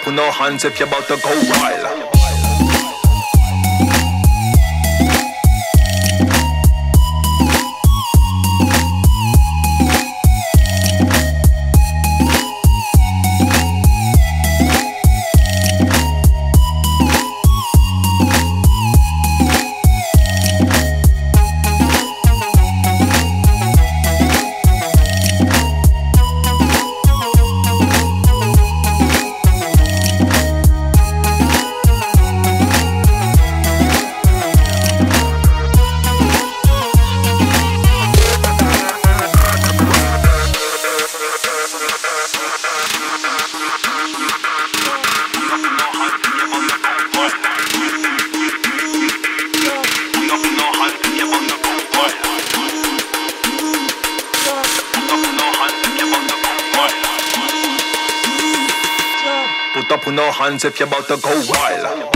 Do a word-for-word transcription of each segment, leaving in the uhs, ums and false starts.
with no hands if you're about to go wild. Put up with no hands if you're about to go wild.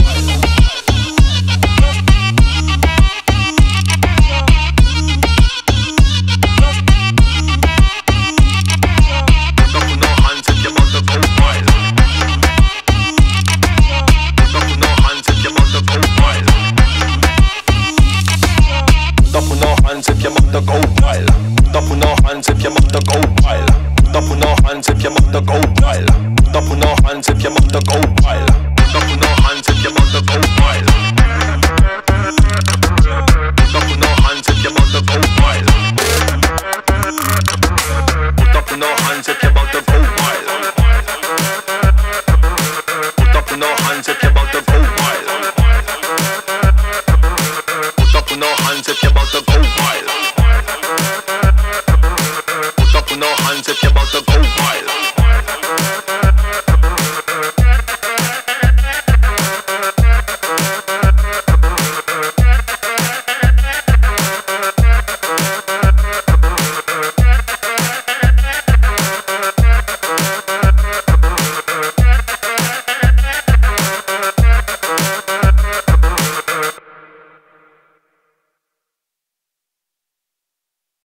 If you're about to go wild, put up with no hands if you're about to go wild. Put up with no hands if you're about to go wild. Put up with no hands if you're about to go wild. Put up with no hands if you're about to go wild. Put up with no hands if you're about to go wild. Put up with no hands if you're about to go wild. Put up with no hands if you're about to go wild. Put up with no hands if you're about to go wild.